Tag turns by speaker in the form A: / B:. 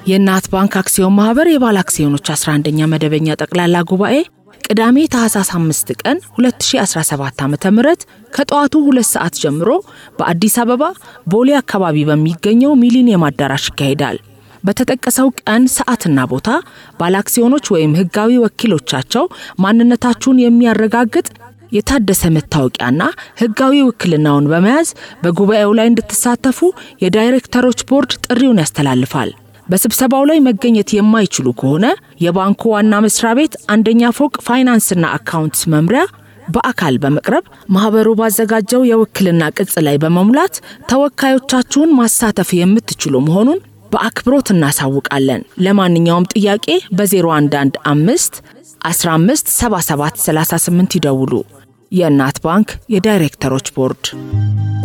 A: የእናት ባንክ አክሲዮን ማህበር የባለ አክሲዮኖች 11ኛ መደበኛ ጠቅላላ ጉባኤ ቅዳሜ ታህሳስ 5 ቀን 2017 ዓ.ም ከጠዋቱ 2 ሰዓት ጀምሮ በአዲስ አበባ ቦሌ አካባቢ በሚገኘው ሚሊኒየም አዳራሽ ይካሄዳል። በተጠቀሰው ቀን ሰዓትና ቦታ ባለ አክሲዮኖች ወይም ህጋዊ ወኪሎቻቸው ማንነታቸውን የሚያረጋግጥ የታደሰ መታወቂያና ህጋዊ ውክልናውን በመያዝ በጉባኤው ላይ እንድትሳተፉ የዳይሬክተሮች ቦርድ ጥሪውን ያስተላልፋል። በስብሰባው ላይ መገኘት የማይችሉ ከሆነ የባንኩ ዋና መስሪያ ቤት አንደኛ ፎቅ ፋይናንስና አካውንትስ መምሪያ በአካል በመቅረብ ማህበሩ ባዘጋጀው የውክልና ቅጽ ላይ በመሙላት ተወካዮቻችሁን ማሳተፍ የምትችሉ መሆኑን በአክብሮት እናሳውቃለን። ለማንኛውም ጥያቄ በ0115 15 77 38 ይደውሉ። የእናት ባንክ የዳይሬክተሮች ቦርድ